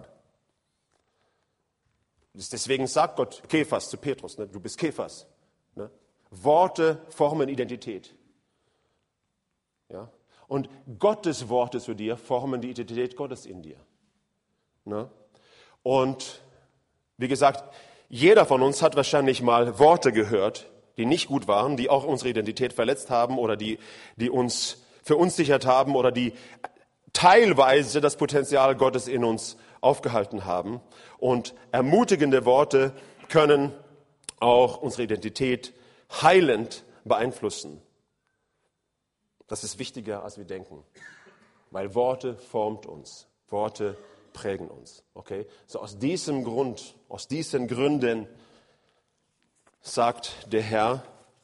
A: Deswegen sagt Gott Kephas zu Petrus, ne? Du bist Kephas. Ne? Worte formen Identität. Ja? Und Gottes Worte zu dir formen die Identität Gottes in dir. Ne? Und wie gesagt, jeder von uns hat wahrscheinlich mal Worte gehört, die nicht gut waren, die auch unsere Identität verletzt haben oder die, die uns verunsichert haben oder die teilweise das Potenzial Gottes in uns aufgehalten haben. Und ermutigende Worte können auch unsere Identität heilend beeinflussen. Das ist wichtiger, als wir denken, weil Worte formt uns, Worte prägen uns. Okay? So aus diesem Grund, aus diesen Gründen sagt der Herr,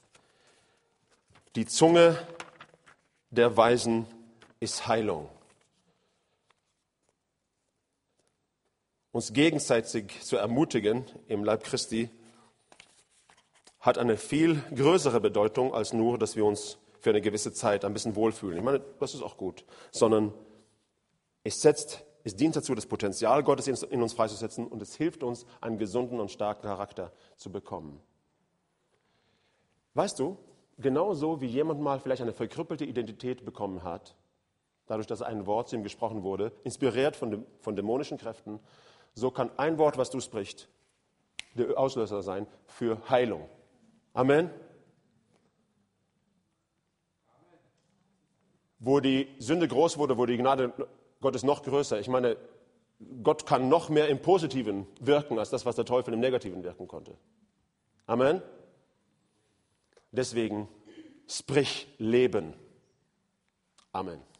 A: die Zunge der Weisen ist Heilung. Uns gegenseitig zu ermutigen im Leib Christi hat eine viel größere Bedeutung als nur, dass wir uns für eine gewisse Zeit ein bisschen wohlfühlen. Ich meine, das ist auch gut, sondern es setzt Es dient dazu, das Potenzial Gottes in uns freizusetzen und es hilft uns, einen gesunden und starken Charakter zu bekommen. Weißt du, genauso wie jemand mal vielleicht eine verkrüppelte Identität bekommen hat, dadurch, dass ein Wort zu ihm gesprochen wurde, inspiriert von, dem, von dämonischen Kräften, so kann ein Wort, was du sprichst, der Auslöser sein für Heilung. Amen. Wo die Sünde groß wurde, wurde die Gnade Gott ist noch größer. Ich meine, Gott kann noch mehr im Positiven wirken, als das, was der Teufel im Negativen wirken konnte. Amen. Deswegen sprich Leben. Amen.